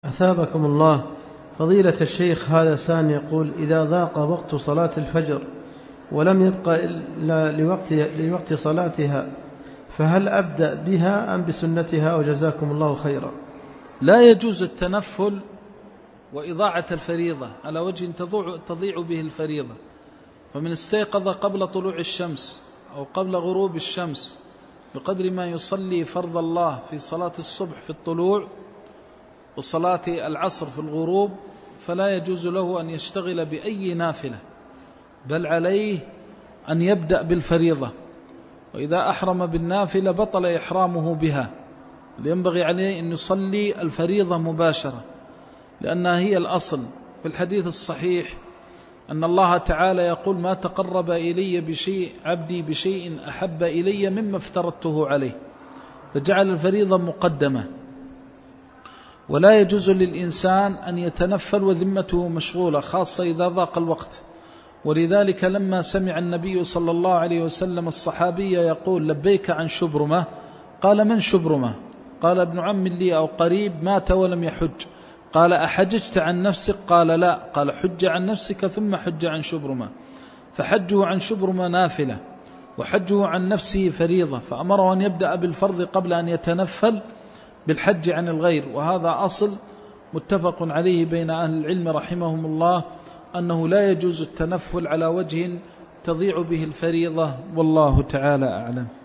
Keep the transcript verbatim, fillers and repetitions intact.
أثابكم الله. فضيلة الشيخ، هذا سان يقول: إذا ضاق وقت صلاة الفجر ولم يبقى إلا لوقت, لوقت صلاتها فهل أبدأ بها أم بسنتها؟ وجزاكم الله خيرا. لا يجوز التنفل وإضاعة الفريضة على وجه تضيع به الفريضة. فمن استيقظ قبل طلوع الشمس أو قبل غروب الشمس بقدر ما يصلي فرض الله في صلاة الصبح في الطلوع وصلاة العصر في الغروب، فلا يجوز له أن يشتغل بأي نافلة، بل عليه أن يبدأ بالفريضة. وإذا أحرم بالنافلة بطل إحرامه بها، ينبغي عليه أن يصلي الفريضة مباشرة، لأنها هي الأصل. في الحديث الصحيح أن الله تعالى يقول: ما تقرب إلي بشيء عبدي بشيء أحب إلي مما افترضته عليه، فجعل الفريضة مقدمة. ولا يجوز للإنسان أن يتنفل وذمته مشغولة، خاصة إذا ضاق الوقت. ولذلك لما سمع النبي صلى الله عليه وسلم الصحابي يقول: لبيك عن شبرمة، قال: من شبرمة؟ قال: ابن عم لي أو قريب مات ولم يحج. قال: أحججت عن نفسك؟ قال: لا. قال: حج عن نفسك ثم حج عن شبرمة. فحجه عن شبرمة نافلة، وحجه عن نفسه فريضة، فأمره أن يبدأ بالفرض قبل أن يتنفل بالحج عن الغير. وهذا أصل متفق عليه بين أهل العلم رحمهم الله، أنه لا يجوز التنفل على وجه تضيع به الفريضة، والله تعالى أعلم.